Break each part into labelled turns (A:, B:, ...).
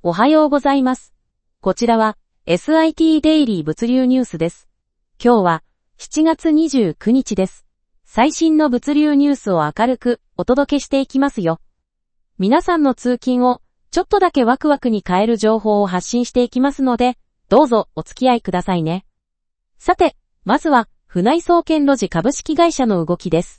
A: おはようございます。こちらは SIT デイリー物流ニュースです。今日は7月29日です。最新の物流ニュースを明るくお届けしていきますよ。皆さんの通勤をちょっとだけワクワクに変える情報を発信していきますので、どうぞお付き合いくださいね。さて、まずは船井総研ロジ株式会社の動きです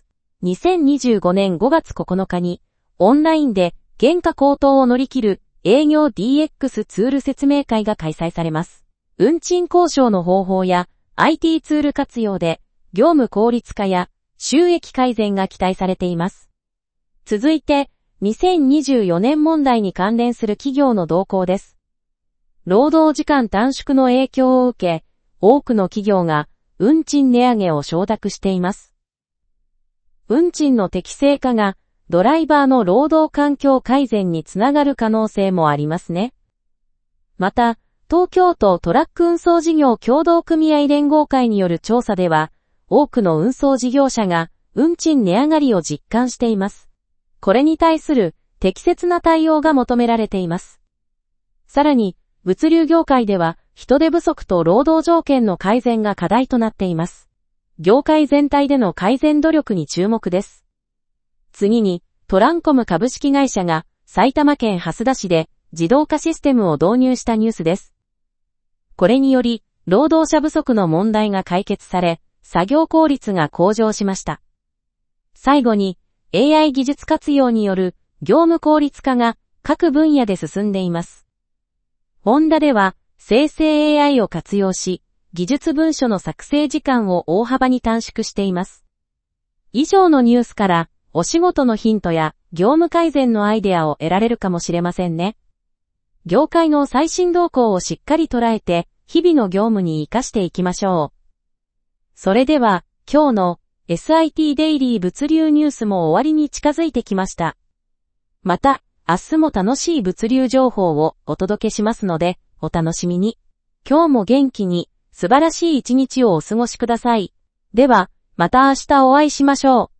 A: 。2025年5月9日にオンラインで原価高騰を乗り切る営業 DX ツール説明会が開催されます。運賃交渉の方法や IT ツール活用で業務効率化や収益改善が期待されています。続いて、2024年問題に関連する企業の動向です。労働時間短縮の影響を受け、多くの企業が運賃値上げを承諾しています。運賃の適正化がドライバーの労働環境改善につながる可能性もありますね。また、東京都トラック運送事業協同組合連合会による調査では、多くの運送事業者が運賃値上がりを実感しています。これに対する適切な対応が求められています。さらに、物流業界では人手不足と労働条件の改善が課題となっています。業界全体での改善努力に注目です。次に、トランコム株式会社が埼玉県蓮田市で自動化システムを導入したニュースです。これにより、労働者不足の問題が解決され、作業効率が向上しました。最後に、AI 技術活用による業務効率化が各分野で進んでいます。ホンダでは生成 AI を活用し、技術文書の作成時間を大幅に短縮しています。以上のニュースからお仕事のヒントや業務改善のアイデアを得られるかもしれませんね。業界の最新動向をしっかり捉えて日々の業務に活かしていきましょう。それでは今日の SIT デイリー物流ニュースも終わりに近づいてきました。また明日も楽しい物流情報をお届けしますのでお楽しみに。今日も元気に素晴らしい一日をお過ごしください。ではまた明日お会いしましょう。